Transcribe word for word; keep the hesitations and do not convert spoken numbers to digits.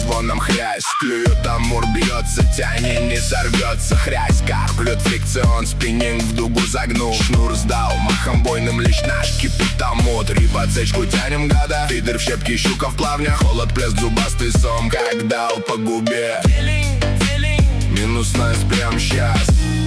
звоном хрясь. Клюет амур, бьется, тянет, не сорвется хрясь. Карплет фрикцион, спиннинг в дугу загнул. Шнур сдал, махом бойным лишь наш кипит амут. Рибоцечку тянем, гада, фидер в щепки, щука в плавнях. Холод, плеск, зубастый сом, как дал по губе. Минусность прям щас.